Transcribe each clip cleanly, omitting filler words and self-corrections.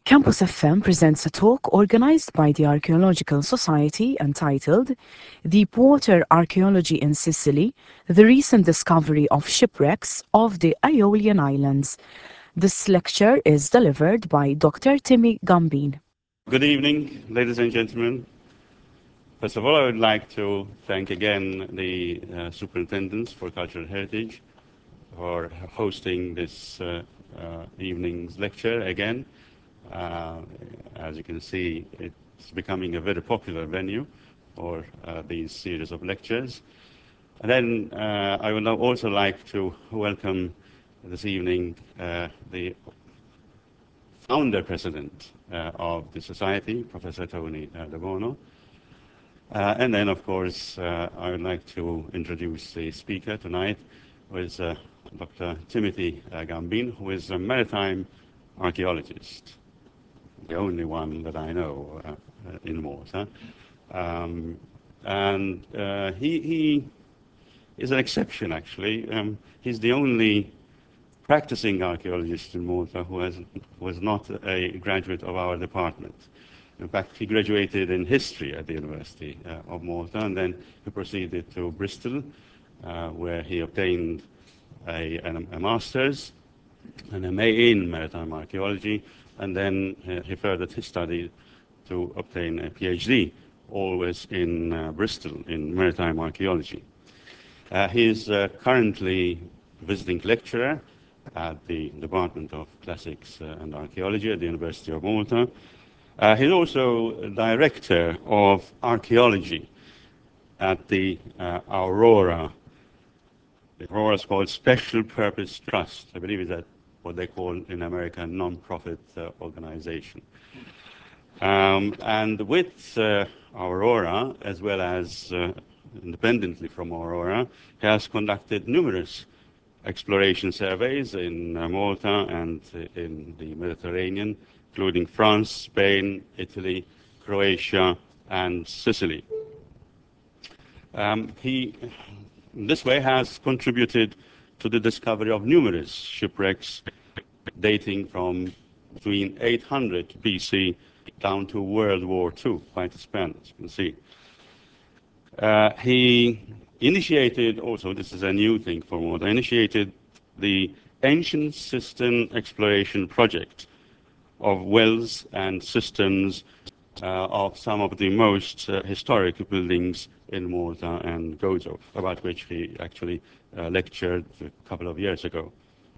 Campus FM presents a talk organized by the Archaeological Society entitled Deepwater Archaeology in Sicily, the recent discovery of shipwrecks of the Aeolian Islands. This lecture is delivered by Dr. Timmy Gambin. Good evening, ladies and gentlemen. First of all, I would like to thank again the Superintendents for Cultural Heritage for hosting this evening's lecture again. As you can see, it's becoming a very popular venue for these series of lectures. And then I would also like to welcome this evening the founder president of the Society, Professor Tony De Bono. And then, of course, I would like to introduce the speaker tonight, who is Dr. Timothy Gambin, who is a maritime archaeologist, the only one that I know in Malta. And he is an exception, actually. He's the only practicing archaeologist in Malta who was not a graduate of our department. In fact, he graduated in history at the University of Malta, and then he proceeded to Bristol, where he obtained a master's and a MA in maritime archaeology, and then he furthered his study to obtain a PhD, always in Bristol in maritime archaeology. He is currently visiting lecturer at the Department of Classics and Archaeology at the University of Malta. He's also director of archaeology at the Aurora. The Aurora is called Special Purpose Trust. I believe is that what they call in America a non-profit organization. And with Aurora, as well as independently from Aurora, he has conducted numerous exploration surveys in Malta and in the Mediterranean, including France, Spain, Italy, Croatia, and Sicily. He, in this way, has contributed to the discovery of numerous shipwrecks dating from between 800 BC down to World War II, quite a span, as you can see. He initiated also, this is a new thing for Malta, initiated the Ancient Cistern Exploration Project of wells and cisterns of some of the most historic buildings in Malta and Gozo, about which he actually lectured a couple of years ago.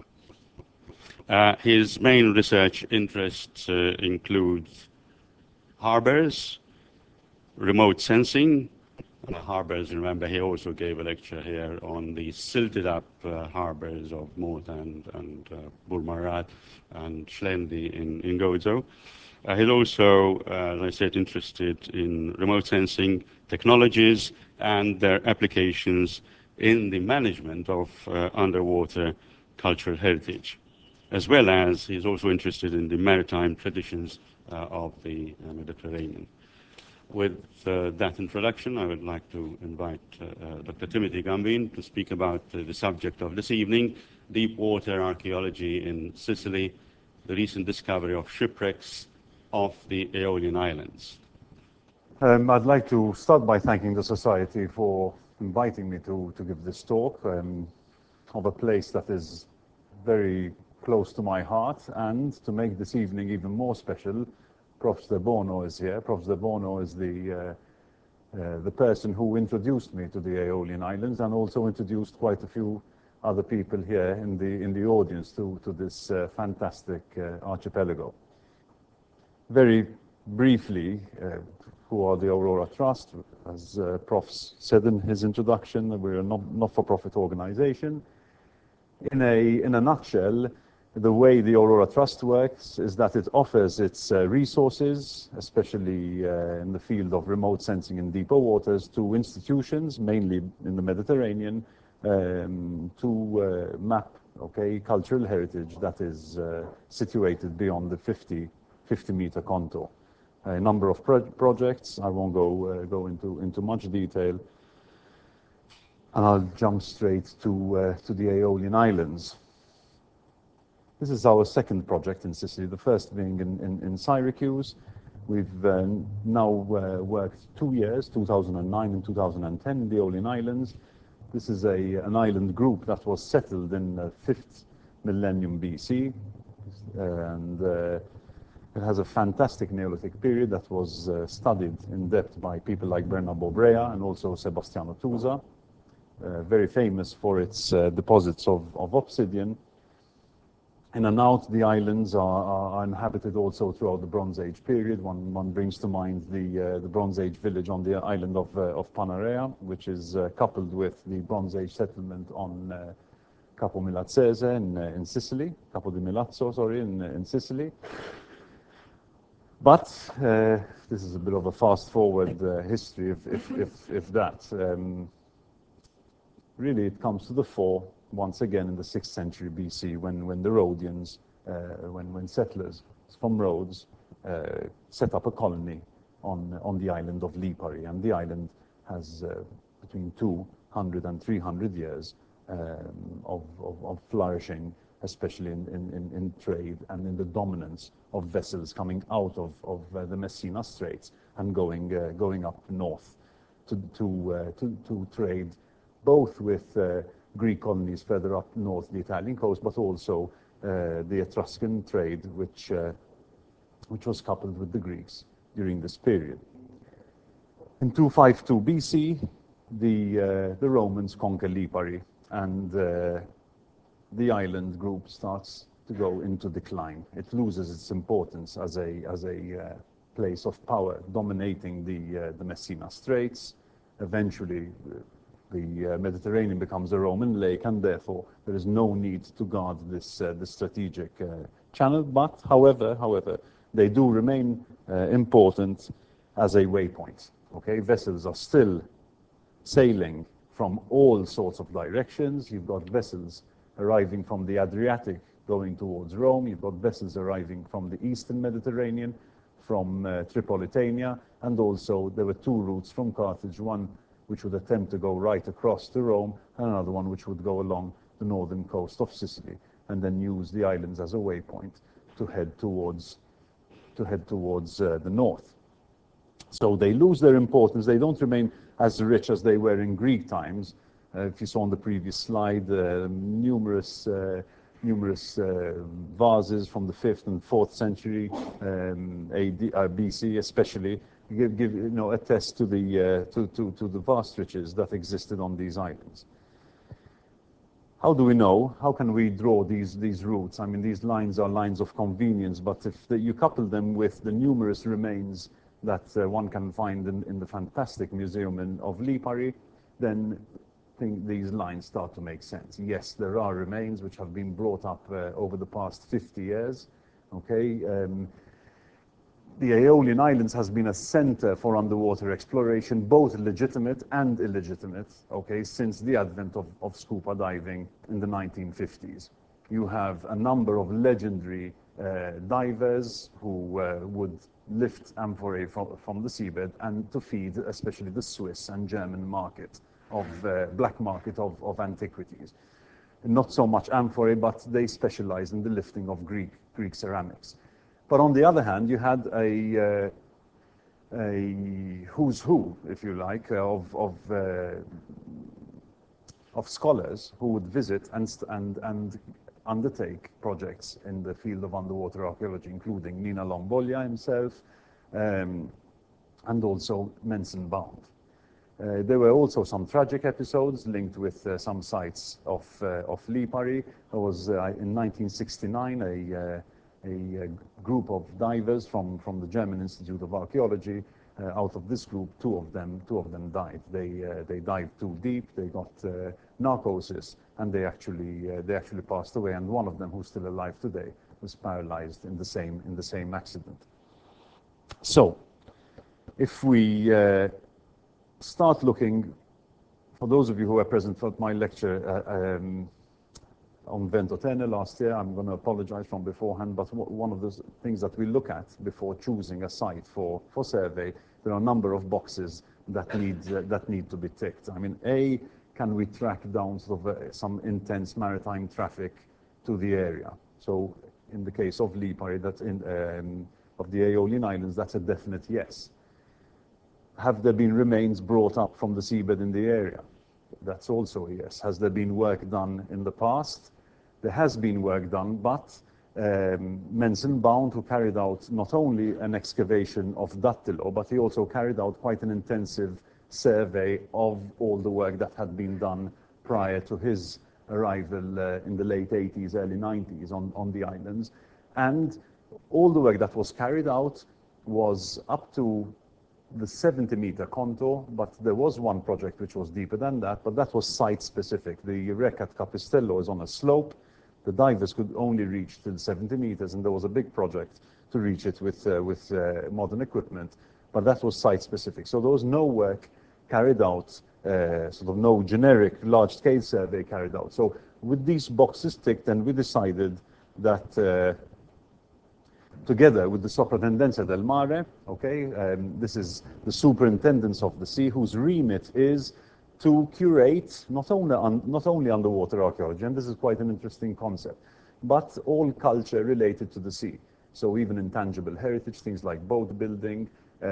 His main research interests include harbors, remote sensing. Harbors, remember, he also gave a lecture here on the silted up harbors of Malta and Burmarat and Shlendi in Gozo. He's also, as I said, interested in remote sensing technologies and their applications in the management of underwater cultural heritage, as well as he's also interested in the maritime traditions of the Mediterranean. With that introduction, I would like to invite Dr. Timothy Gambin to speak about the subject of this evening, deep-water archaeology in Sicily, the recent discovery of shipwrecks of the Aeolian Islands. I'd like to start by thanking the Society for inviting me to give this talk of a place that is very close to my heart, and to make this evening even more special, Prof. De Bono is here. Prof. De Bono is the person who introduced me to the Aeolian Islands and also introduced quite a few other people here in the audience to this fantastic archipelago. Very briefly, who are the Aurora Trust? As Prof. said in his introduction, we're a not-for-profit organization. In a nutshell, the way the Aurora Trust works is that it offers its resources, especially in the field of remote sensing in deeper waters, to institutions, mainly in the Mediterranean, to map cultural heritage that is situated beyond the 50-meter contour. A number of projects. I won't go into much detail, and I'll jump straight to the Aeolian Islands. This is our second project in Sicily, the first being in Syracuse. We've now worked 2 years, 2009 and 2010, in the Aeolian Islands. This is an island group that was settled in the 5th millennium BC, and it has a fantastic Neolithic period that was studied in depth by people like Bernardo Brea and also Sebastiano Tusa, very famous for its deposits of obsidian. In and out, the islands are inhabited also throughout the Bronze Age period. One brings to mind the Bronze Age village on the island of Panarea, which is coupled with the Bronze Age settlement on Capo Milazzese in Sicily, Capo di Milazzo, sorry, in Sicily. But this is a bit of a fast-forward history, if that. Really, it comes to the fore once again in the 6th century BC, when the Rhodians, when settlers from Rhodes set up a colony on the island of Lipari. And the island has between 200 and 300 years of flourishing, especially in trade and in the dominance of vessels coming out of the Messina Straits and going up north to trade both with Greek colonies further up north the Italian coast, but also the Etruscan trade, which was coupled with the Greeks during this period. In 252 BC, the Romans conquer Lipari, and the island group starts to go into decline. It loses its importance as a place of power, dominating the Messina Straits. Eventually, the Mediterranean becomes a Roman lake, and therefore there is no need to guard this strategic channel. But however, they do remain important as a waypoint. Okay, vessels are still sailing from all sorts of directions. You've got vessels arriving from the Adriatic going towards Rome. You've got vessels arriving from the Eastern Mediterranean, from Tripolitania, and also there were two routes from Carthage, one which would attempt to go right across to Rome, and another one which would go along the northern coast of Sicily, and then use the islands as a waypoint to head towards the north. So they lose their importance. They don't remain as rich as they were in Greek times. If you saw on the previous slide, numerous vases from the 5th and 4th century BC, especially, attest to the vast riches that existed on these islands. How do we know? How can we draw these routes? I mean, these lines are lines of convenience, but if you couple them with the numerous remains that one can find in the fantastic museum of Lipari, then these lines start to make sense. Yes, there are remains which have been brought up over the past 50 years. Okay. The Aeolian Islands has been a center for underwater exploration, both legitimate and illegitimate, okay, since the advent of scuba diving in the 1950s. You have a number of legendary divers who would lift amphorae from the seabed and to feed especially the Swiss and German market of black market of antiquities. Not so much amphorae, but they specialized in the lifting of Greek ceramics. But on the other hand, you had a who's who, if you like, of scholars who would visit and undertake projects in the field of underwater archaeology, including Nina Longbolja himself, and also Menzenbaum. There were also some tragic episodes linked with some sites of Lipari. There was in 1969 a group of divers from the German Institute of Archaeology. Out of this group, two of them died. They dived too deep. They got narcosis, and they actually passed away. And one of them, who's still alive today, was paralyzed in the same accident. So, if we start looking, for those of you who were present for my lecture on Ventotene last year, I'm going to apologize from beforehand, but one of the things that we look at before choosing a site for survey, there are a number of boxes that need to be ticked. I mean, A, can we track down sort of some intense maritime traffic to the area? So in the case of Lipari, of the Aeolian Islands, that's a definite yes. Have there been remains brought up from the seabed in the area? That's also a yes. Has there been work done in the past? There has been work done, but Menzenbound, who carried out not only an excavation of Dattilo, but he also carried out quite an intensive survey of all the work that had been done prior to his arrival in the late 80s, early 90s on the islands. And all the work that was carried out was up to the 70-meter contour, but there was one project which was deeper than that, but that was site-specific. The wreck at Capistello is on a slope. The divers could only reach till 70 meters, and there was a big project to reach it with modern equipment, but that was site-specific. So there was no work carried out, sort of no generic large-scale survey carried out. So with these boxes ticked, and we decided that together with the Soprintendenza del Mare, okay, this is the superintendents of the sea, whose remit is to curate not only underwater archaeology, and this is quite an interesting concept, but all culture related to the sea. So even intangible heritage, things like boat building,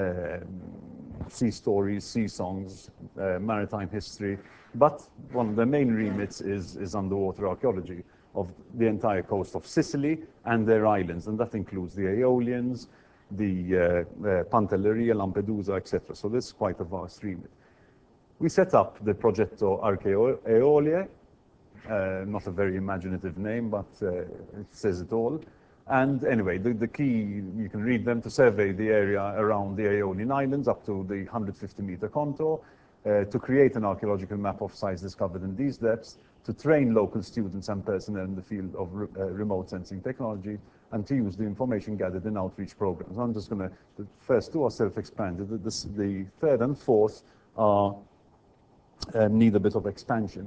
sea stories, sea songs, maritime history. But one of the main remits is underwater archaeology of the entire coast of Sicily and their islands, and that includes the Aeolians, the Pantelleria, Lampedusa, etc. So this is quite a vast remit. We set up the Progetto Archeolie, not a very imaginative name, but it says it all. And anyway, the key, you can read them, to survey the area around the Aeolian Islands up to the 150-meter contour, to create an archaeological map of sites discovered in these depths, to train local students and personnel in the field of remote sensing technology, and to use the information gathered in outreach programs. I'm just going to, the first two are self-expanded. The third and fourth are need a bit of expansion.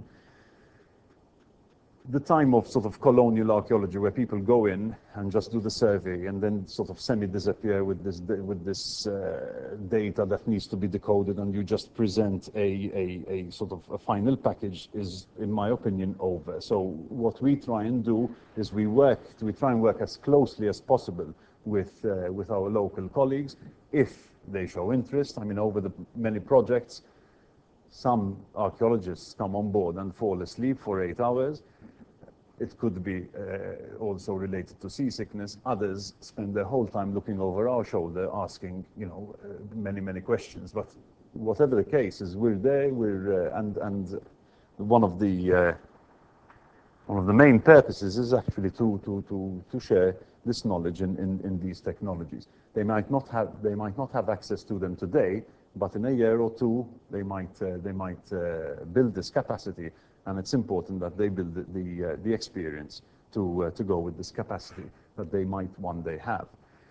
The time of sort of colonial archaeology, where people go in and just do the survey and then sort of semi-disappear with this data that needs to be decoded, and you just present a sort of a final package, is, in my opinion, over. So what we try and do is we try and work as closely as possible with our local colleagues, if they show interest. I mean, over the many projects, some archaeologists come on board and fall asleep for 8 hours. It could be also related to seasickness. Others spend their whole time looking over our shoulder, asking, many questions. But whatever the case is, we're there. And one of the main purposes is actually to share this knowledge in these technologies. They might not have access to them today, but in a year or two, they might build this capacity. And it's important that they build the experience to go with this capacity that they might one day have.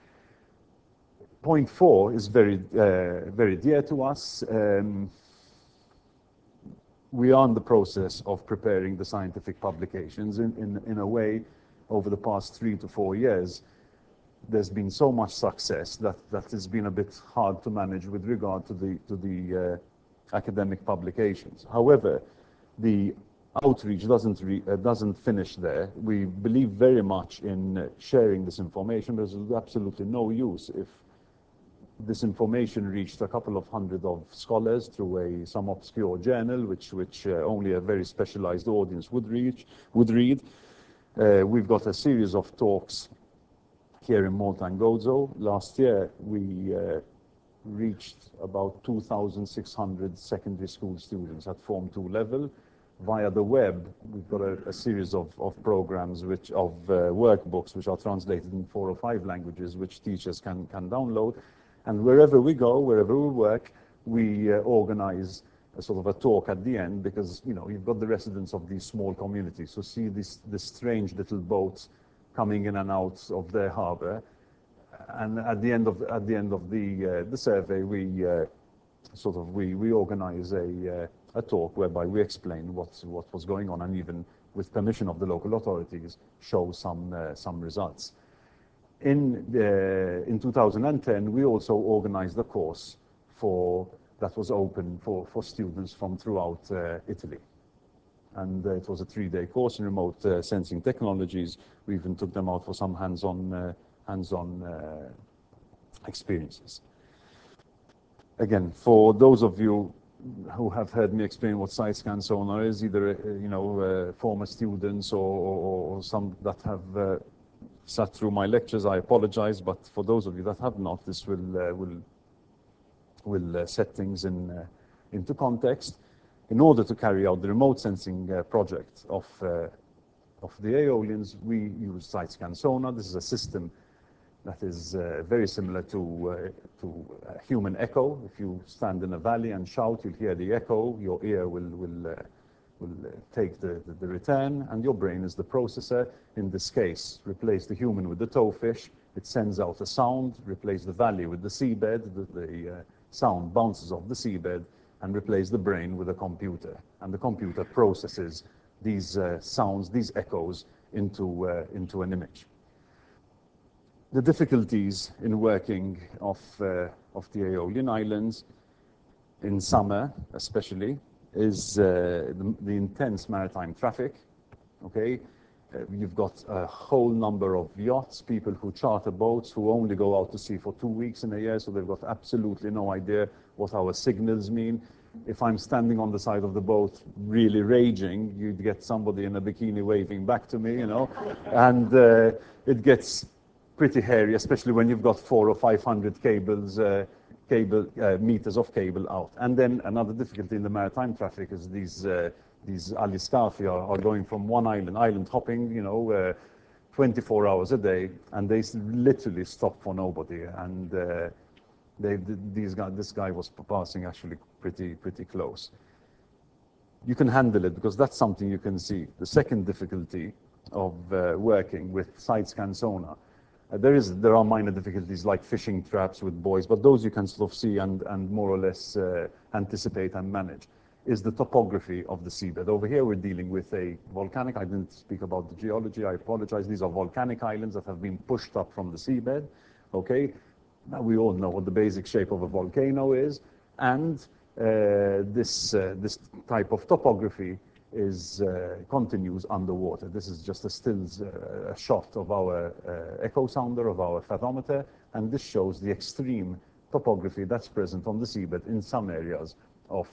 Point 4 is very dear to us. We are in the process of preparing the scientific publications. In a way, over the past 3 to 4 years, there's been so much success that has been a bit hard to manage with regard to the academic publications. However, the outreach doesn't finish there. We believe very much in sharing this information. There's absolutely no use if this information reached a couple of hundred of scholars through some obscure journal, which only a very specialized audience would read. We've got a series of talks here in Malta and Gozo. Last year, we reached about 2,600 secondary school students at Form 2 level. Via the web, we've got a series of programs, workbooks, which are translated in 4 or 5 languages, which teachers can download. And wherever we go, wherever we work, we organize a sort of a talk at the end, because you've got the residents of these small communities. So see this strange little boats coming in and out of their harbor, and at the end of the survey, we organize a talk whereby we explain what was going on, and even with permission of the local authorities, show some results. In 2010, we also organized a course that was open for students from throughout Italy. And it was a 3-day course in remote sensing technologies. We even took them out for some hands-on experiences. Again, for those of you who have heard me explain what side-scan sonar is, either former students or some that have sat through my lectures, I apologize. But for those of you that have not, this will set things into context. In order to carry out the remote sensing project of the Aeolians, we use side-scan sonar. This is a system that is very similar to human echo. If you stand in a valley and shout, you'll hear the echo. Your ear will take the return, and your brain is the processor. In this case, replace the human with the toefish. It sends out a sound. Replace the valley with the seabed. The sound bounces off the seabed, and replace the brain with a computer. And the computer processes these sounds, these echoes, into an image. The difficulties in working off the Aeolian Islands in summer, especially, is the intense maritime traffic. Okay, you've got a whole number of yachts, people who charter boats, who only go out to sea for 2 weeks in a year, so they've got absolutely no idea what our signals mean. If I'm standing on the side of the boat really raging, you'd get somebody in a bikini waving back to me, and it gets pretty hairy, especially when you've got 400 or 500 meters of cable out. And then another difficulty in the maritime traffic is these aliscafi are going from one island hopping, 24 hours a day, and they literally stop for nobody. And this guy was passing actually pretty close. You can handle it because that's something you can see. The second difficulty of working with side-scan sonar, there are minor difficulties like fishing traps with buoys, but those you can sort of see and more or less anticipate and manage, is the topography of the seabed. Over here we're dealing with a volcanic. I didn't speak about the geology, I apologize. These are volcanic islands that have been pushed up from the seabed. Okay, now we all know what the basic shape of a volcano is, and this type of topography continues underwater. This is just a shot of our echo sounder, of our fathometer, and this shows the extreme topography that's present on the seabed in some areas of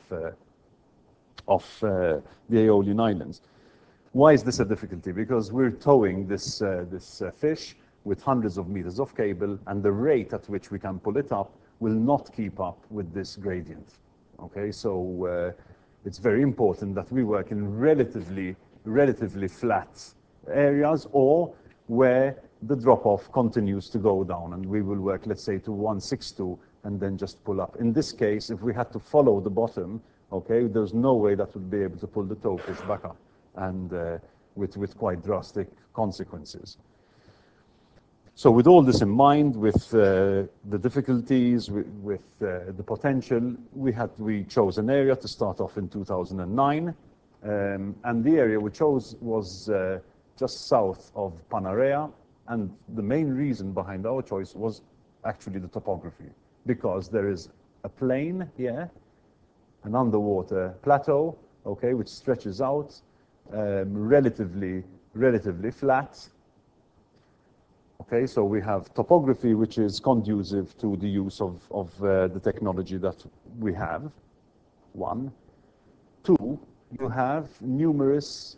the Aeolian Islands. Why is this a difficulty? Because we're towing this fish with hundreds of meters of cable, and the rate at which we can pull it up will not keep up with this gradient. Okay, so it's very important that we work in relatively flat areas, or where the drop-off continues to go down, and we will work, let's say, to 162 and then just pull up. In this case, if we had to follow the bottom, okay, there's no way that we'd be able to pull the toefish back up, and with quite drastic consequences. So with all this in mind, with the difficulties, with the potential, we chose an area to start off in 2009, and the area we chose was just south of Panarea, and the main reason behind our choice was actually the topography, because there is a plain here, an underwater plateau, okay, which stretches out, relatively flat. Okay, so we have topography which is conducive to the use of the technology that we have, one. Two, you have numerous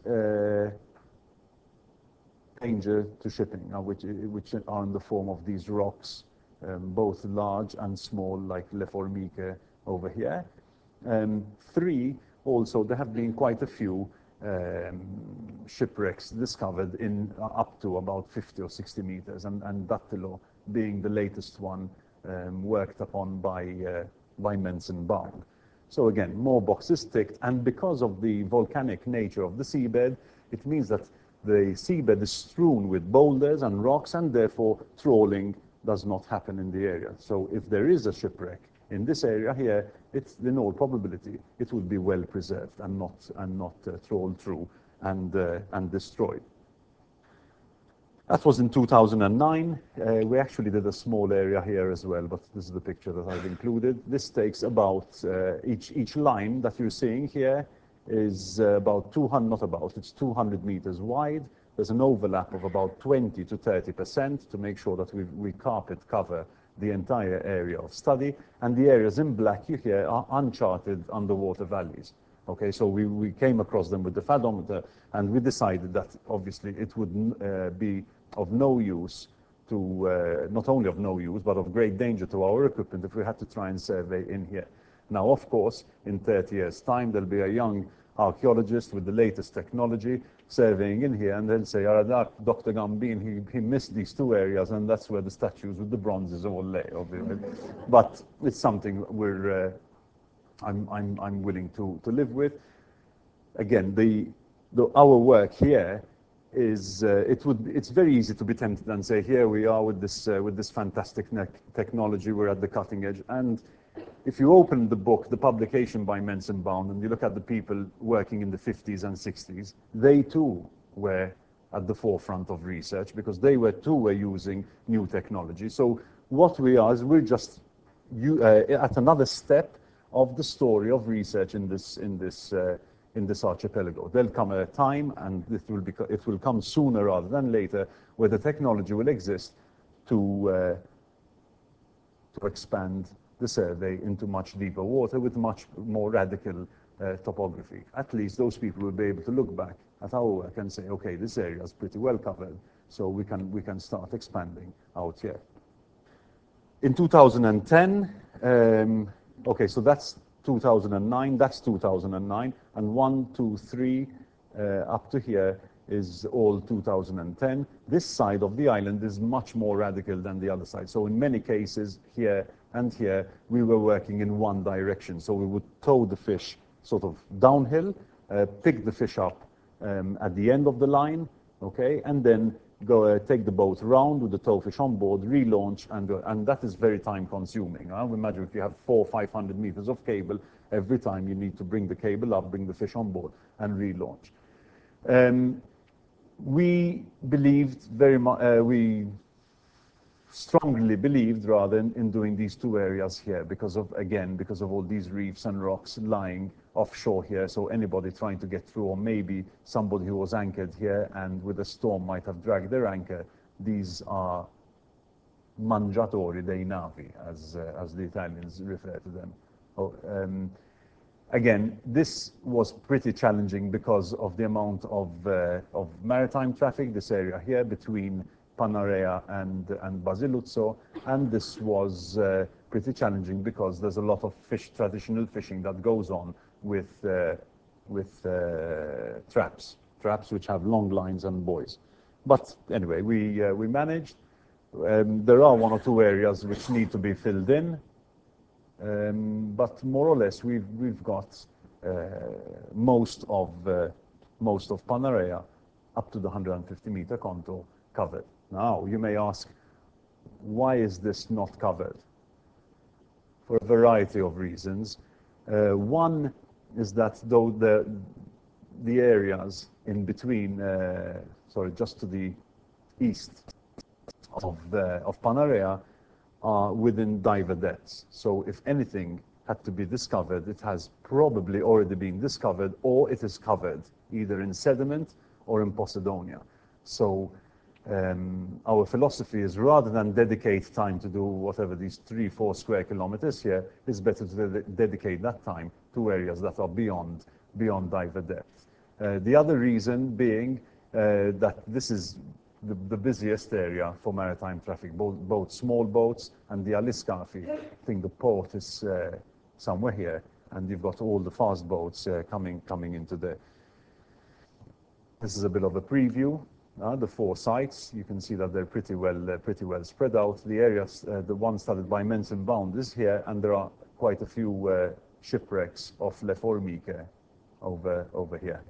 danger to shipping, which are in the form of these rocks, both large and small, like Le Formique over here. Three, also, there have been quite a few shipwrecks discovered in up to about 50 or 60 meters, and Dattilo being the latest one worked upon by Menzen Baum. So again, more boxes ticked, and because of the volcanic nature of the seabed, it means that the seabed is strewn with boulders and rocks, and therefore trawling does not happen in the area. So if there is a shipwreck in this area here, it's in all probability it will be well preserved and not trawled through and destroyed. That was in 2009. We actually did a small area here as well, but this is the picture that I've included. This takes about each line that you're seeing here is about 200, not about, it's 200 meters wide. There's an overlap of about 20 to 30% to make sure that we carpet cover the entire area of study. And the areas in black you hear are uncharted underwater valleys. Okay, so we came across them with the fathometer, and we decided that obviously it would be of no use to, not only of no use, but of great danger to our equipment if we had to try and survey in here. Now, of course, in 30 years' time, there'll be a young archaeologist with the latest technology surveying in here, and they'll say, Dr. Gambin, he missed these two areas, and that's where the statues with the bronzes all lay. But it's something I'm willing to live with. Again, our work here is it's very easy to be tempted and say, here we are with this fantastic technology, we're at the cutting edge. And if you open the book, the publication by Mensenbaum, and you look at the people working in the 50s and 60s, they too were at the forefront of research because they were using new technology. So what we are is we're just at another step of the story of research in this archipelago. There'll come a time, and it will come sooner rather than later, where the technology will exist to expand the survey into much deeper water with much more radical topography. At least those people will be able to look back at our work and say, okay, this area is pretty well covered, so we can start expanding out here. In 2010, okay, so that's 2009, that's 2009, and 1, 2, 3, up to here is all 2010. This side of the island is much more radical than the other side. So in many cases, here and here, we were working in one direction. So we would tow the fish sort of downhill, pick the fish up at the end of the line, okay, and then go take the boat around with the tow fish on board, relaunch, and that is very time consuming. Imagine if you have 400 or 500 meters of cable, every time you need to bring the cable up, bring the fish on board, and relaunch. We believed very much, we strongly believed rather in doing these two areas here because of all these reefs and rocks lying offshore here. So anybody trying to get through, or maybe somebody who was anchored here and with a storm might have dragged their anchor, these are mangiatori dei navi, as the Italians refer to them. Again, this was pretty challenging because of the amount of maritime traffic, this area here between Panarea and Basiluzzo, and this was pretty challenging because there's a lot of traditional fishing that goes on with traps which have long lines and buoys. But anyway, we managed. There are 1 or 2 areas which need to be filled in. But more or less, we've got most of Panarea up to the 150-meter contour covered. Now, you may ask, why is this not covered? For a variety of reasons. One is that though the areas in between, just to the east of Panarea, are within diver depths. So if anything had to be discovered, it has probably already been discovered, or it is covered either in sediment or in Posidonia. So our philosophy is, rather than dedicate time to do whatever these 3-4 square kilometers here, it's better to dedicate that time to areas that are beyond diver depth. The other reason being that this is the busiest area for maritime traffic, both small boats and the Aliscafi. I think the port is somewhere here, and you've got all the fast boats coming into there. This is a bit of a preview. The 4 sites, you can see that they're pretty well spread out. The areas, the one studied by Mensenbaum is here, and there are quite a few shipwrecks of Le Formiche over here.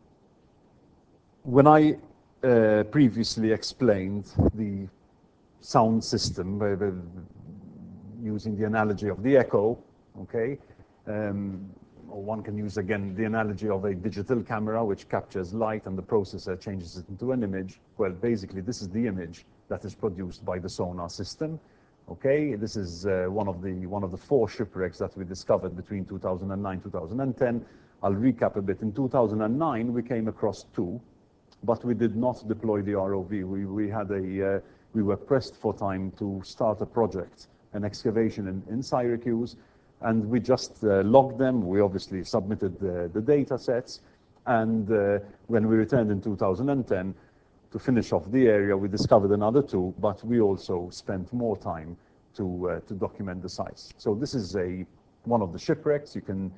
When I previously explained the sound system using the analogy of the echo, okay? Or one can use again the analogy of a digital camera which captures light and the processor changes it into an image. Well, basically this is the image that is produced by the sonar system. Okay, this is one of the 4 shipwrecks that we discovered between 2009 2010. I'll recap a bit. In 2009, we came across 2, but we did not deploy the ROV. We were pressed for time to start a project, an excavation in Syracuse, and we just logged them. We obviously submitted the data sets, and when we returned in 2010 to finish off the area, we discovered another 2, but we also spent more time to document the sites. So this is one of the shipwrecks. You can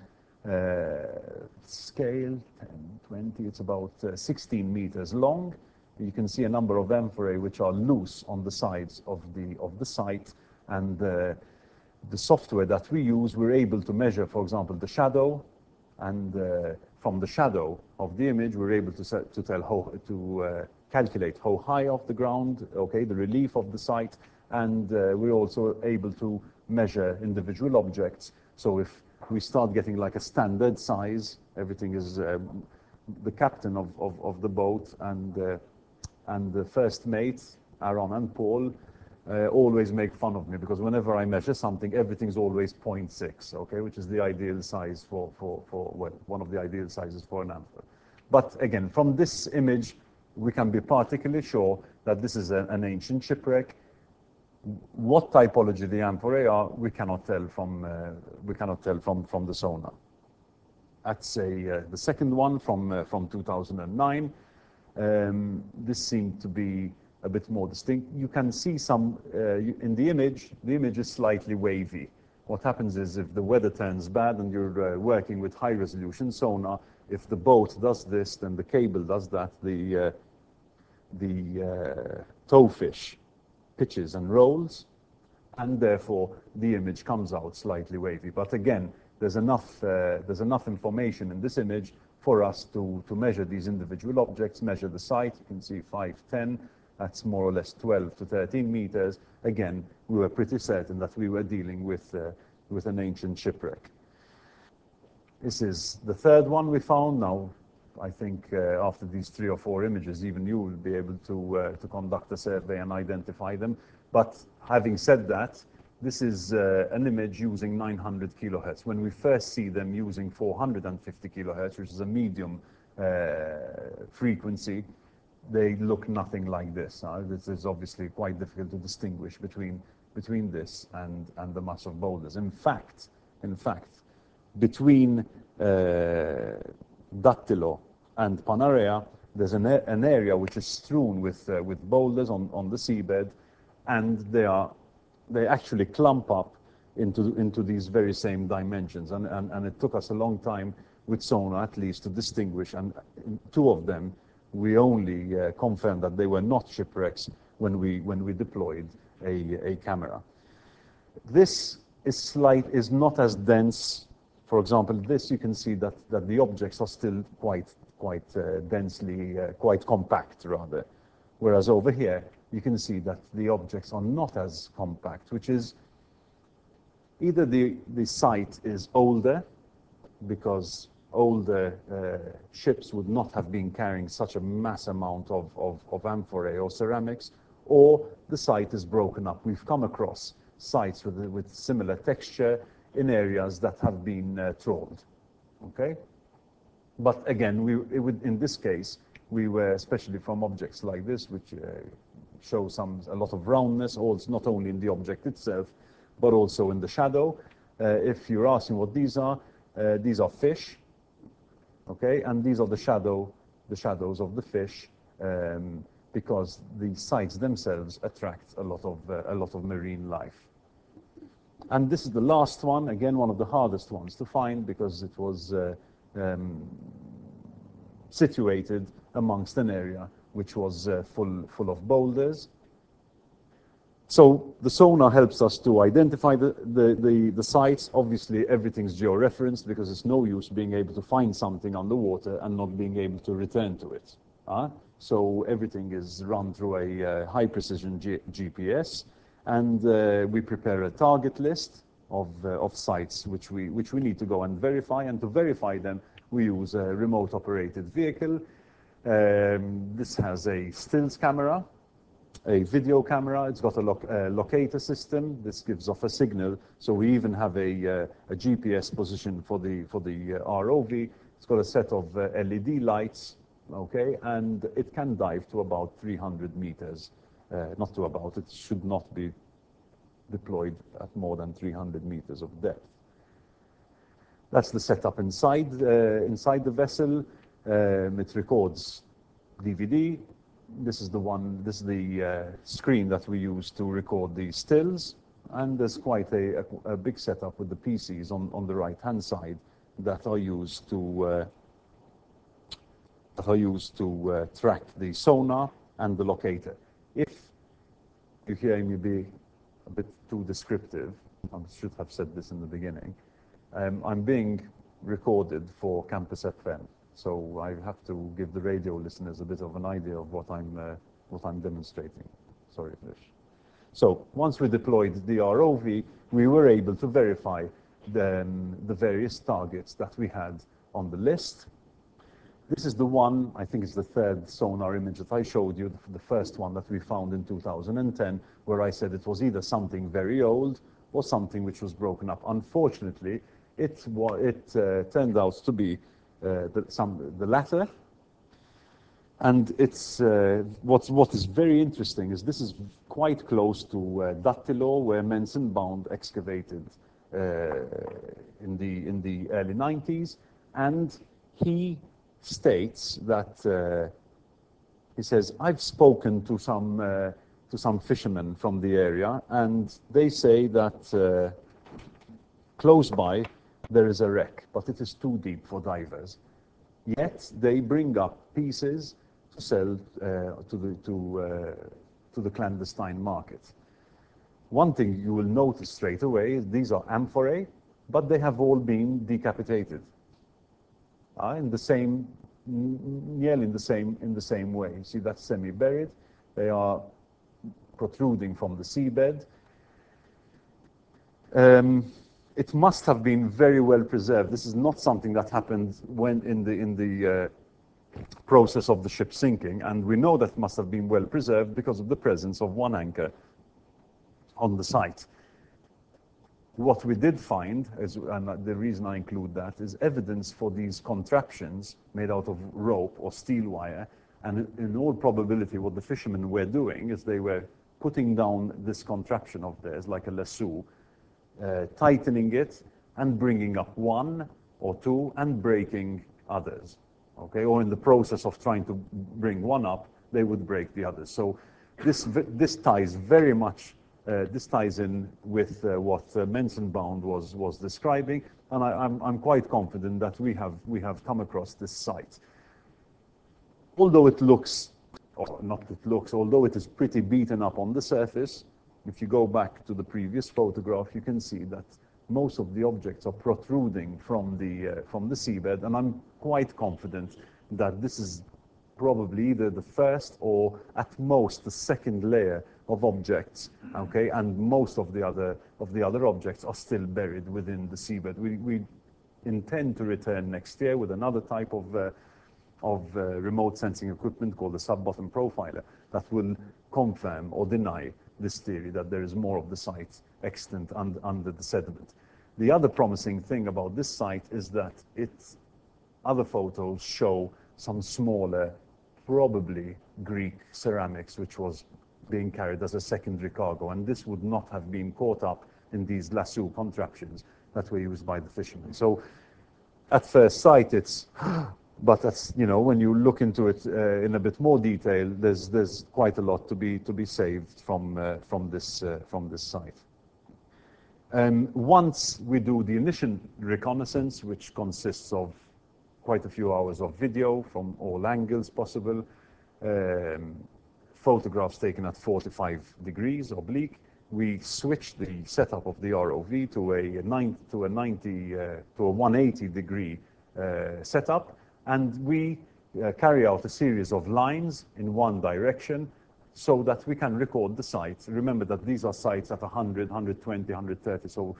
scale 10, 20, it's about 16 meters long. You can see a number of amphorae which are loose on the sides of the site, and the software that we use, we're able to measure, for example, the shadow, and from the shadow of the image, we're able to calculate how high off the ground, okay, the relief of the site, and we're also able to measure individual objects. So if we start getting like a standard size, everything is the captain of the boat and the first mates, Aaron and Paul, always make fun of me, because whenever I measure something, everything's always 0.6, okay, which is the ideal size well, one of the ideal sizes for an amphora. But again, from this image, we can be particularly sure that this is an ancient shipwreck. What typology the amphorae are, we cannot tell from the sonar. That's the second one from 2009. This seemed to be a bit more distinct. You can see some in the image. The image is slightly wavy. What happens is, if the weather turns bad and you're working with high resolution sonar, if the boat does this, then the cable does that. The towfish pitches and rolls, and therefore the image comes out slightly wavy. But again, there's enough information in this image for us to measure these individual objects, measure the site. You can see 510, that's more or less 12 to 13 meters. Again, we were pretty certain that we were dealing with an ancient shipwreck. This is the third one we found. Now, I think after these 3 or 4 images, even you will be able to conduct a survey and identify them. But having said that, this is an image using 900 kilohertz. When we first see them using 450 kilohertz, which is a medium frequency, they look nothing like this. This is obviously quite difficult to distinguish between this and the mass of boulders. In fact, between Dattilo and Panarea, there's an area which is strewn with boulders on the seabed, and they actually clump up into these very same dimensions. And it took us a long time with sonar, at least, to distinguish. And 2 of them, we only confirmed that they were not shipwrecks when we deployed a camera. This is not as dense. For example, this, you can see that the objects are still quite densely, quite compact rather. Whereas over here, you can see that the objects are not as compact, which is either the site is older, because older ships would not have been carrying such a mass amount of amphorae or ceramics, or the site is broken up. We've come across sites with similar texture in areas that have been trawled, okay? But again, in this case, we were, especially from objects like this, which show a lot of roundness, also not only in the object itself, but also in the shadow. If you're asking what these are fish, okay? And these are the shadows of the fish, because the sites themselves attract a lot of marine life. And this is the last one, again, one of the hardest ones to find, because it was situated amongst an area which was full of boulders. So the sonar helps us to identify the sites. Obviously, everything's georeferenced, because it's no use being able to find something underwater and not being able to return to it. So everything is run through a high-precision GPS, and we prepare a target list of sites which we need to go and verify. And to verify them, we use a remote-operated vehicle. This has a stills camera. a video camera. It's got a locator system. This gives off a signal. So we even have a GPS position for the ROV. It's got a set of LED lights, okay, and it can dive to about 300 meters. Not to about, it should not be deployed at more than 300 meters of depth. That's the setup inside the vessel. It records DVD. This is the screen that we use to record the stills, and there's quite a big setup with the PCs on the right-hand side that are used to track the sonar and the locator. If you hear me be a bit too descriptive, I should have said this in the beginning. I'm being recorded for Campus FM, so I have to give the radio listeners a bit of an idea of what I'm demonstrating. Sorry, Fish. So once we deployed the ROV, we were able to verify the various targets that we had on the list. This is the one, I think it's the third sonar image that I showed you, the first one that we found in 2010, where I said it was either something very old or something which was broken up. Unfortunately, it turned out to be the latter. And it's what is very interesting is this is quite close to Dattilo, where Menzenbaum excavated in the early 90s, and he states that he says, I've spoken to some fishermen from the area, and they say that close by there is a wreck, but it is too deep for divers. Yet they bring up pieces to sell to the clandestine market. One thing you will notice straight away is these are amphorae, but they have all been decapitated. In the same, nearly in the same way. You see, that's semi-buried. They are protruding from the seabed. It must have been very well preserved. This is not something that happened when in the process of the ship sinking, and we know that must have been well preserved because of the presence of one anchor on the site. What we did find, and the reason I include that, is evidence for these contraptions made out of rope or steel wire, and in all probability what the fishermen were doing is they were putting down this contraption of theirs like a lasso, tightening it and bringing up one or two and breaking others, okay? Or in the process of trying to bring one up, they would break the others. So this ties very much, this ties in with what Menzenbaum was describing, and I'm quite confident that we have come across this site. Although it looks, or not it looks, although it is pretty beaten up on the surface, if you go back to the previous photograph, you can see that most of the objects are protruding from the seabed, and I'm quite confident that this is probably either the first or at most the second layer of objects, okay? And most of the other objects are still buried within the seabed. We intend to return next year with another type of remote sensing equipment called the sub-bottom profiler that will confirm or deny this theory that there is more of the site extant under the sediment. The other promising thing about this site is that other photos show some smaller, probably Greek ceramics, which was being carried as a secondary cargo, and this would not have been caught up in these lasso contraptions that were used by the fishermen. So at first sight, but that's, you know, when you look into it in a bit more detail, there's quite a lot to be saved from this site. Once we do the initial reconnaissance, which consists of quite a few hours of video from all angles possible, photographs taken at 45 degrees oblique, we switch the setup of the ROV to a 180 degree setup, and we carry out a series of lines in one direction so that we can record the sites. Remember that these are sites at 100, 120, 130, so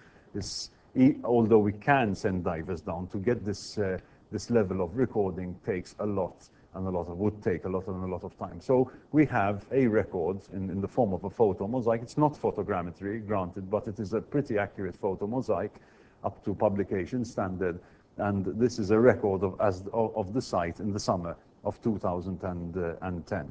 although we can send divers down, to get this level of recording takes a lot would take a lot of time. So we have a record in the form of a photo mosaic. It's not photogrammetry, granted, but it is a pretty accurate photo mosaic up to publication standard. And this is a record of the site in the summer of 2010.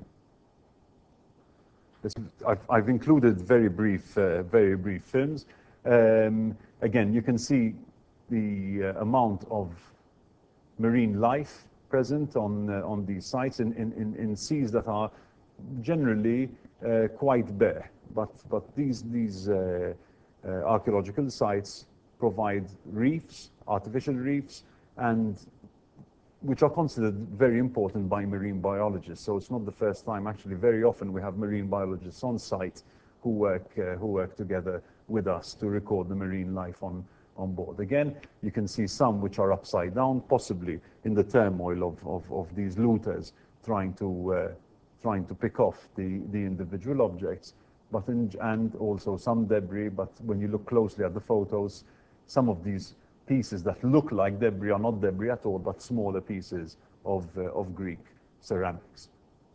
I've included very brief films. Again, you can see the amount of marine life present on these sites in seas that are generally quite bare. But these archaeological sites provide reefs, artificial reefs, and which are considered very important by marine biologists. So it's not the first time. Actually, very often we have marine biologists on site who work together with us to record the marine life on board. Again, you can see some which are upside down, possibly in the turmoil of these looters trying to pick off the individual objects, and also some debris. But when you look closely at the photos, some of these pieces that look like debris are not debris at all, but smaller pieces of Greek ceramics.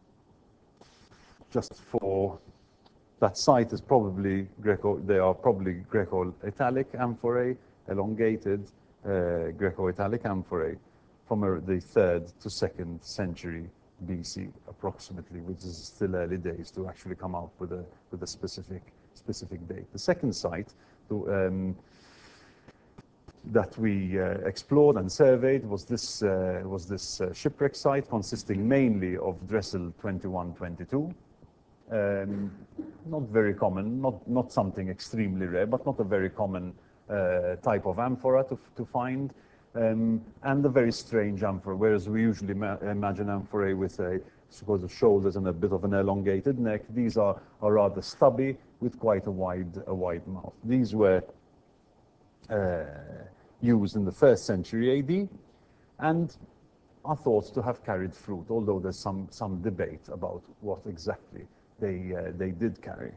Just for that site is probably they are probably Greco-Italic amphorae, elongated Greco-Italic amphorae from the 3rd to 2nd century BC, approximately, which is still early days to actually come out with a specific date. The second site that we explored and surveyed was this shipwreck site, consisting mainly of Dressel 2122. Not very common, not something extremely rare, but not a very common type of amphora to find, and a very strange amphora. Whereas we usually imagine amphorae with sort of shoulders and a bit of an elongated neck, these are rather stubby with quite a wide mouth. These were used in the 1st century AD and are thought to have carried fruit, although there's some debate about what exactly they did carry.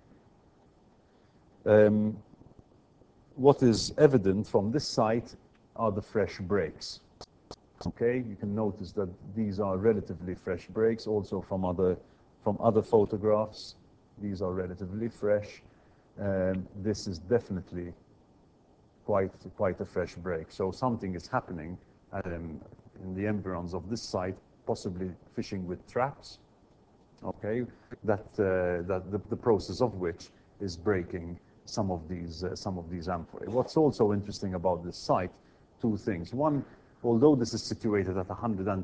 What is evident from this site are the fresh breaks. Okay, you can notice that these are relatively fresh breaks, also from other photographs. These are relatively fresh. This is definitely quite a fresh break. So something is happening in the environs of this site, possibly fishing with traps. Okay, that the process of which is breaking some of these amphorae. What's also interesting about this site, two things. One, although this is situated at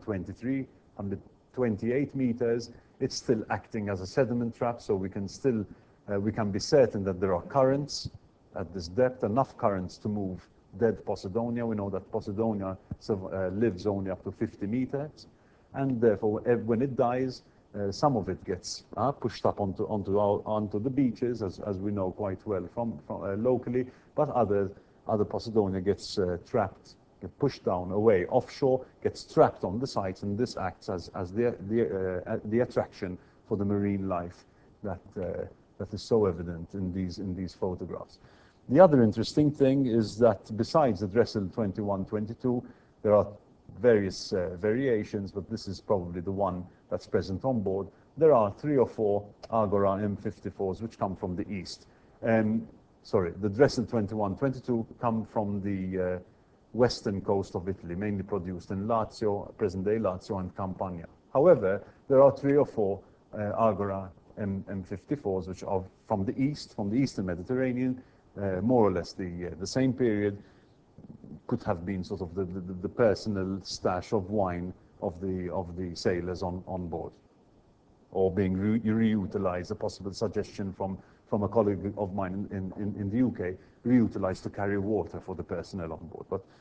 128 meters, it's still acting as a sediment trap, so we can be certain that there are currents at this depth, enough currents to move dead Posidonia. We know that Posidonia lives only up to 50 meters, and therefore when it dies, some of it gets pushed up onto the beaches, as we know quite well from locally, but other Posidonia gets trapped, get pushed down away offshore, gets trapped on the sites, and this acts as the attraction for the marine life that is so evident in these photographs. The other interesting thing is that besides the Dressel 2122, there are various variations, but this is probably the one that's present on board. There are 3 or 4 Agora M54s which come from the east. Sorry, the Dressel 2122 come from the western coast of Italy, mainly produced in Lazio, present-day Lazio and Campania. However, there are 3 or 4 Agora M54s which are from the eastern Mediterranean, more or less the same period. Could have been sort of the personal stash of wine of the sailors on board, or being reutilized. A possible suggestion from a colleague of mine in the UK, reutilized to carry water for the personnel on board. But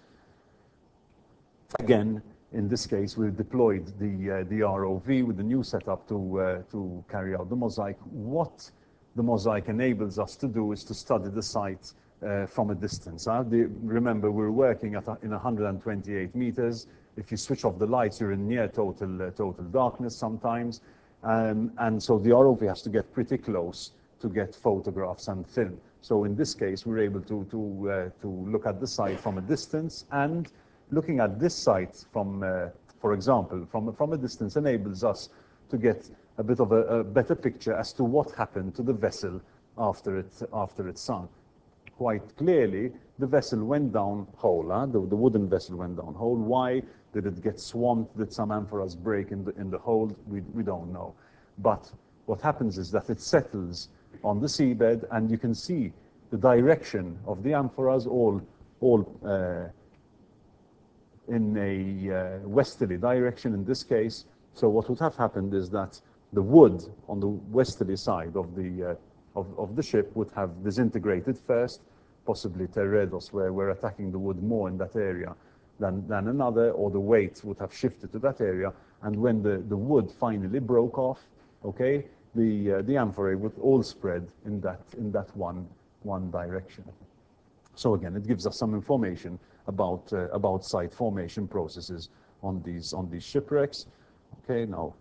again, in this case, we've deployed the ROV with the new setup to carry out the mosaic. What the mosaic enables us to do is to study the site from a distance. Remember, we're working in 128 meters. If you switch off the lights, you're in near total darkness sometimes, and so the ROV has to get pretty close to get photographs and film. So in this case, we're able to look at the site from a distance, and looking at this site from for example, from a distance enables us to get a bit of a better picture as to what happened to the vessel after it sunk. Quite clearly, the vessel went down whole. The wooden vessel went down whole. Why did it get swamped? Did some amphoras break in the hold? We don't know. But what happens is that it settles on the seabed, and you can see the direction of the amphoras all in a westerly direction in this case. So what would have happened is that the wood on the westerly side of the ship would have disintegrated first, possibly Teredos, where we're attacking the wood more in that area than another, or the weight would have shifted to that area. And when the wood finally broke off, okay, the amphorae would all spread in that one direction. So again, it gives us some information about site formation processes on these shipwrecks. Okay, now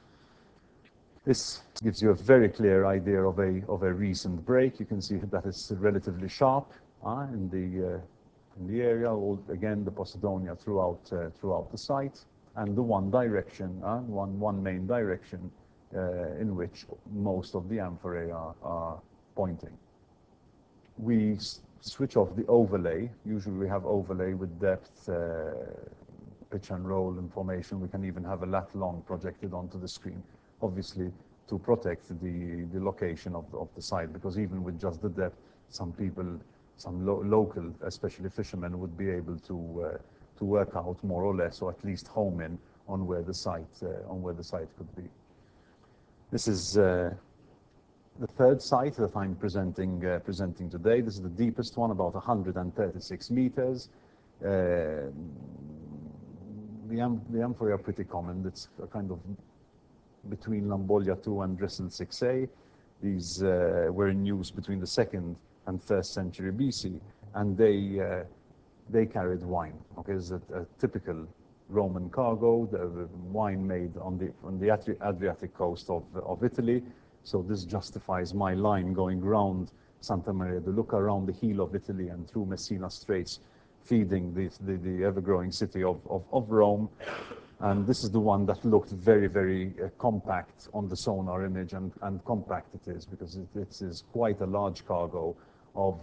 this gives you a very clear idea of a recent break. You can see that it's relatively sharp in the area. Again, the Posidonia throughout the site, and the one direction, one main direction in which most of the amphorae are pointing. We switch off the overlay. Usually we have overlay with depth, pitch and roll information. We can even have a lat long projected onto the screen, obviously to protect the location of the site, because even with just the depth, some people, some local, especially fishermen, would be able to work out more or less, or at least home in on where the site could be. This is the third site that I'm presenting today. This is the deepest one, about 136 meters. The amphorae are pretty common. It's a kind of between Lambolia 2 and Dressel 6A. These were in use between the 2nd and 1st century BC, and they carried wine. Okay, it's a typical Roman cargo, the wine made on the Adriatic coast of Italy. So this justifies my line going round Santa Maria de Lucca, around the heel of Italy and through Messina Straits, feeding the ever-growing city of Rome. And this is the one that looked very, very compact on the sonar image, and compact it is, because it is quite a large cargo of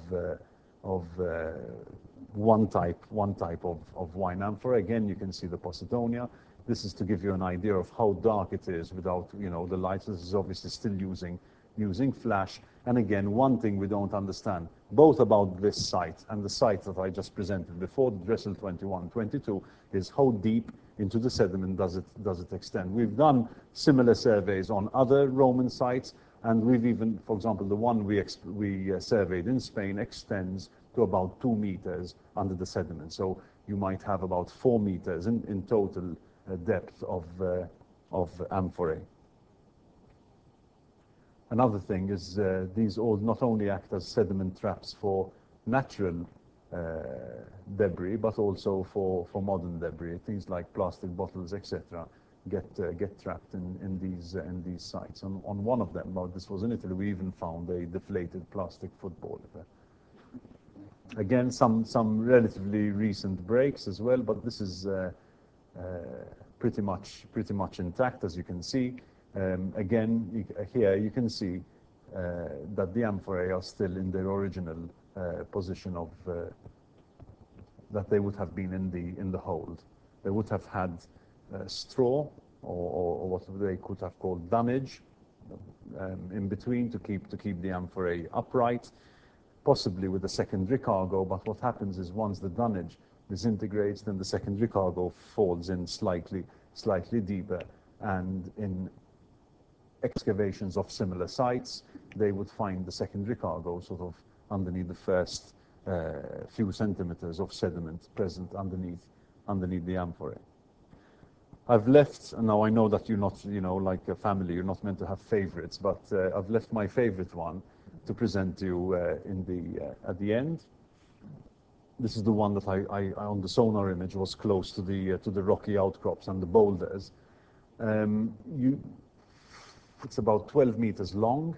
one type of wine amphora. Again, you can see the Posidonia. This is to give you an idea of how dark it is without, the lights. This is obviously still using flash. And again, one thing we don't understand, both about this site and the site that I just presented before, the Dressel 21, 22, is how deep into the sediment does it extend. We've done similar surveys on other Roman sites, and we've even, for example, the one we surveyed in Spain extends to about 2 meters under the sediment. So you might have about 4 meters in total depth of amphorae. Another thing is these all not only act as sediment traps for natural debris, but also for modern debris. Things like plastic bottles, etc., get trapped in these sites. On one of them, this was in Italy, we even found a deflated plastic football. Again, some relatively recent breaks as well, but this is pretty much intact, as you can see. Again, here you can see that the amphorae are still in their original position of that they would have been in the hold. They would have had straw or what they could have called dunnage in between to keep the amphorae upright, possibly with a secondary cargo. But what happens is once the dunnage disintegrates, then the secondary cargo falls in slightly deeper, and in excavations of similar sites, they would find the secondary cargo sort of underneath the first few centimeters of sediment present underneath the amphorae. I've left, and now I know that you're not, like a family, you're not meant to have favorites, but I've left my favorite one to present to you at the end. This is the one that I on the sonar image was close to the rocky outcrops and the boulders. It's about 12 meters long,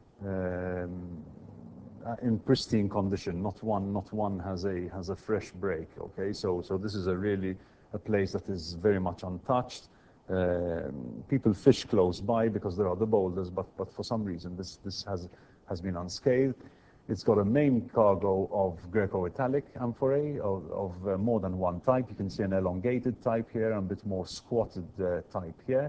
in pristine condition. Not one has a fresh break. Okay, so this is a really a place that is very much untouched. People fish close by because there are the boulders, but for some reason this has been unscathed. It's got a main cargo of Greco-Italic amphorae of more than one type. You can see an elongated type here and a bit more squatted type here.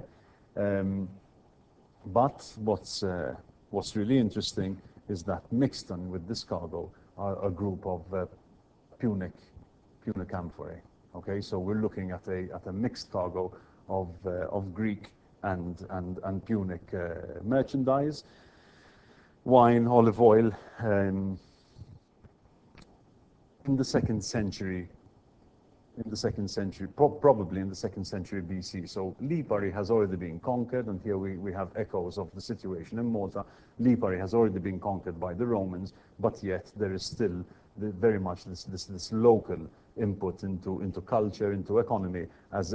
But what's really interesting is that mixed in with this cargo are a group of Punic amphorae. Okay, so we're looking at a mixed cargo of Greek and Punic merchandise, wine, olive oil. In the second century, probably in the second century BC. So Lipari has already been conquered, and here we have echoes of the situation in Malta. Lipari has already been conquered by the Romans, but yet there is still very much this local input into culture, into economy, as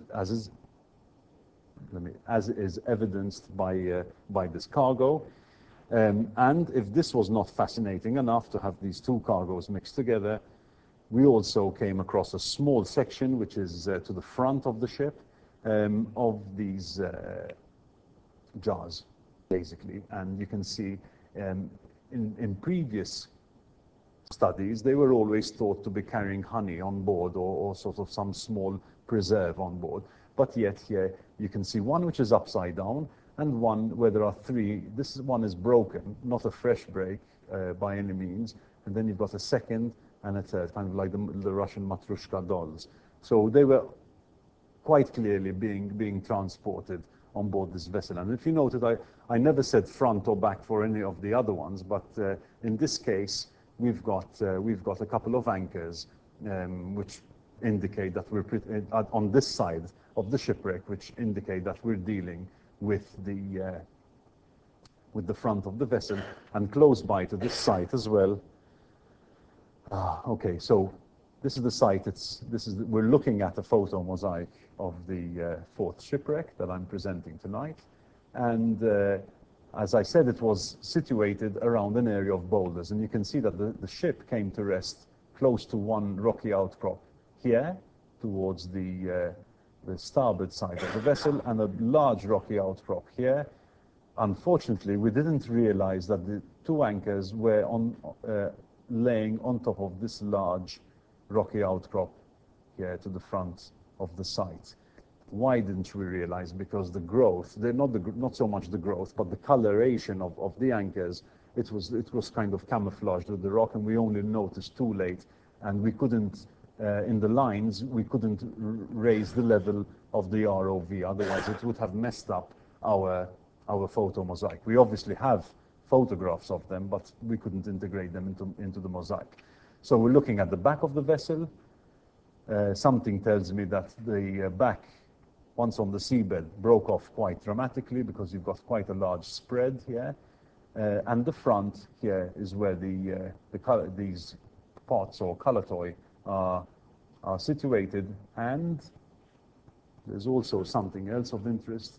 is evidenced by this cargo. And if this was not fascinating enough to have these two cargoes mixed together, we also came across a small section, which is to the front of the ship, of these jars, basically. And you can see in previous studies, they were always thought to be carrying honey on board or sort of some small preserve on board. But yet here you can see one which is upside down and one where there are three. This one is broken, not a fresh break by any means. And then you've got a second and a third, kind of like the Russian Matrushka dolls. So they were quite clearly being transported on board this vessel. And if you noted, I never said front or back for any of the other ones, but in this case, we've got a couple of anchors which indicate that we're on this side of the shipwreck, which indicate that we're dealing with the front of the vessel, and close by to this site as well. Okay, so this is the site. We're looking at a photo mosaic of the fourth shipwreck that I'm presenting tonight, and as I said, it was situated around an area of boulders, and you can see that the ship came to rest close to one rocky outcrop here, towards the starboard side of the vessel, and a large rocky outcrop here. Unfortunately, we didn't realize that the two anchors were laying on top of this large rocky outcrop here to the front of the site. Why didn't we realize? Because the growth, not so much the growth, but the coloration of the anchors, it was kind of camouflaged with the rock, and we only noticed too late, and we couldn't, in the lines, we couldn't raise the level of the ROV, otherwise it would have messed up our photo mosaic. We obviously have photographs of them, but we couldn't integrate them into the mosaic. So we're looking at the back of the vessel. Something tells me that the back, once on the seabed, broke off quite dramatically because you've got quite a large spread here. And the front here is where these pots or kalatoi are situated. And there's also something else of interest.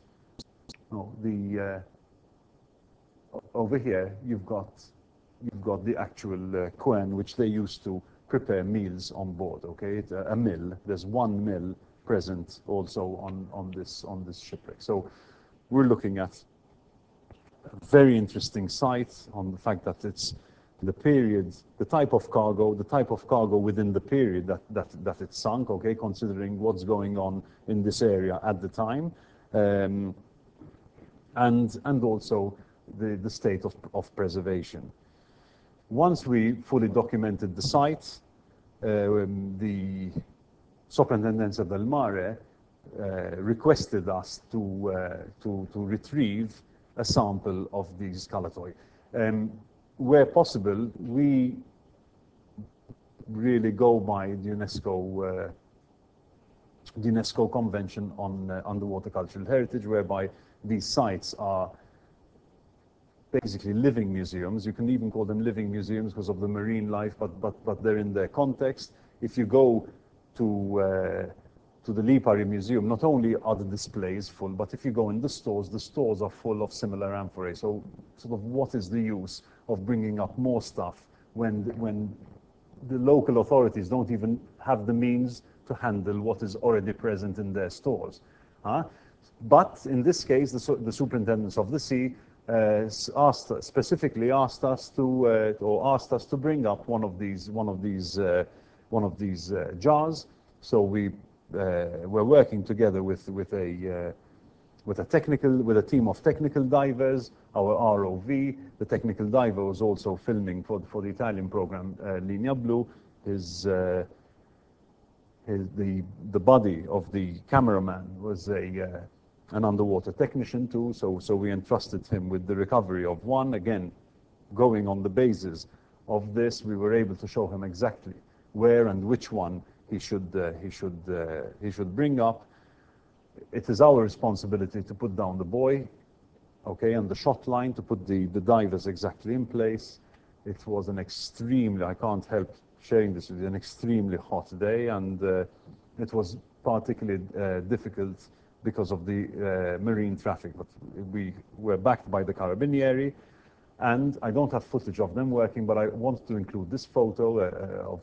Over here, you've got the actual quern, which they used to prepare meals on board. Okay, it's a mill. There's one mill present also on this shipwreck. So we're looking at a very interesting site on the fact that it's the period, the type of cargo within the period that it sunk. Okay, considering what's going on in this area at the time, and also the state of preservation. Once we fully documented the site, the Soprintendenza del Mare requested us to retrieve a sample of these kalatoi. Where possible, we really go by the UNESCO Convention on Underwater Cultural Heritage, whereby these sites are basically living museums. You can even call them living museums because of the marine life, but they're in their context. If you go to the Lipari Museum, not only are the displays full, but if you go in the stores are full of similar amphorae. So sort of what is the use of bringing up more stuff when the local authorities don't even have the means to handle what is already present in their stores. But in this case, the superintendents of the sea specifically asked us to bring up one of these jars. So we're working together with a team of technical divers, our ROV. The technical diver was also filming for the Italian program, Linea Blu. The body of the cameraman was an underwater technician too, so we entrusted him with the recovery of one. Again, going on the basis of this, we were able to show him exactly where and which one he should bring up. It is our responsibility to put down the buoy, okay, and the shot line, to put the divers exactly in place. It was an extremely, I can't help sharing this with you, an extremely hot day, and it was particularly difficult because of the marine traffic. But we were backed by the Carabinieri, and I don't have footage of them working, but I wanted to include this photo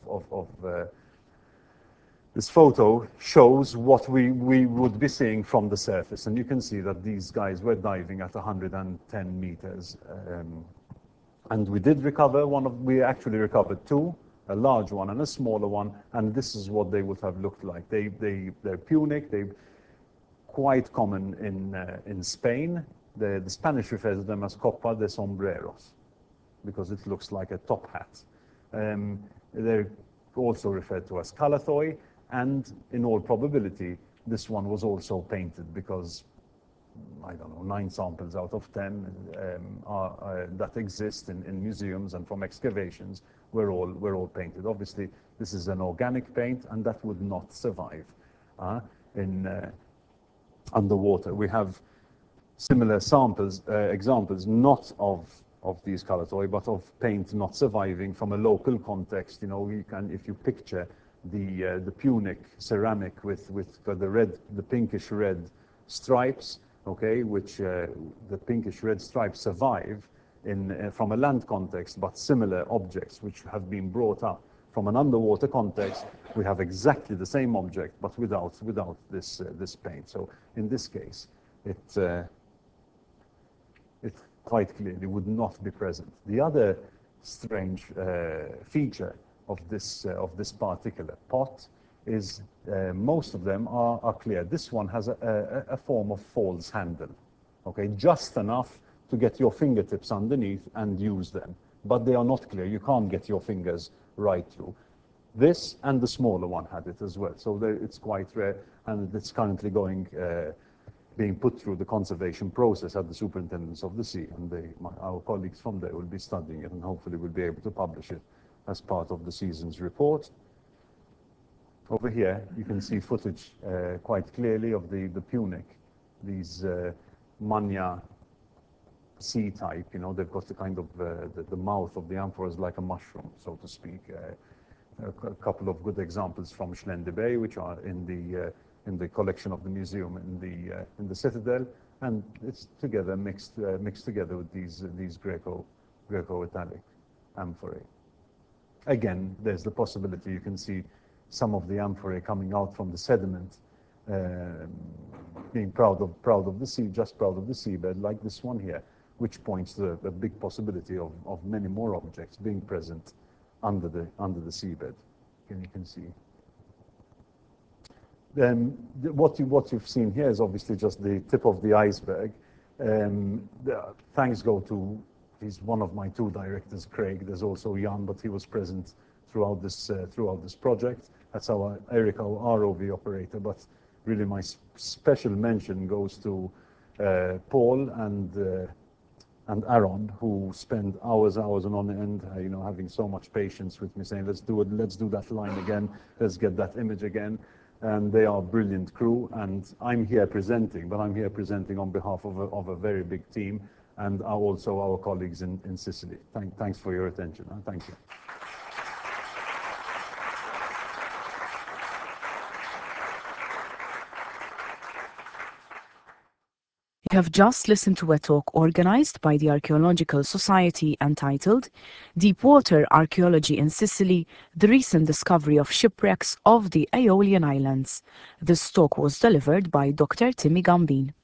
this photo shows what we would be seeing from the surface, and you can see that these guys were diving at 110 meters. And we did recover we actually recovered two, a large one and a smaller one, and this is what they would have looked like. They're Punic, they're quite common in Spain. The Spanish refers to them as copa de sombreros, because it looks like a top hat. They're also referred to as calathoi, and in all probability, this one was also painted, because I don't know, 9 samples out of 10 that exist in museums and from excavations were all painted. Obviously, this is an organic paint, and that would not survive in underwater. We have similar examples, not of these calathoi, but of paint not surviving from a local context. You know, if you picture the Punic ceramic with the pinkish red stripes, okay, which the pinkish red stripes survive from a land context, but similar objects which have been brought up from an underwater context, we have exactly the same object, but without this paint. So in this case, it quite clearly would not be present. The other strange feature of this particular pot is most of them are clear. This one has a form of false handle, okay, just enough to get your fingertips underneath and use them, but they are not clear. You can't get your fingers right through. This and the smaller one had it as well, so it's quite rare, and it's currently being put through the conservation process at the Superintendents of the Sea, and our colleagues from there will be studying it, and hopefully will be able to publish it as part of the season's report. Over here, you can see footage quite clearly of the Punic, these Mania sea type. You know, they've got the kind of the mouth of the amphora is like a mushroom, so to speak. A couple of good examples from Schlende Bay, which are in the collection of the museum in the Citadel, and it's together mixed together with these Greco-Italic amphorae. Again, there's the possibility you can see some of the amphorae coming out from the sediment, being proud of the sea, just proud of the seabed, like this one here, which points to a big possibility of many more objects being present under the seabed. You can see. Then what you've seen here is obviously just the tip of the iceberg. Thanks go to he's one of my 2 directors, Craig. There's also Jan, but he was present throughout this project. That's Eric, our ROV operator. But really, my special mention goes to Paul and Aaron, who spend hours and on end, you know, having so much patience with me, saying, let's do that line again, let's get that image again. And they are a brilliant crew, and I'm here presenting, but I'm here presenting on behalf of a very big team, and also our colleagues in Sicily. Thanks for your attention. Thank you. Have just listened to a talk organized by the Archaeological Society entitled Deepwater Archaeology in Sicily, the recent discovery of shipwrecks of the Aeolian Islands. This talk was delivered by Dr. Timmy Gambin.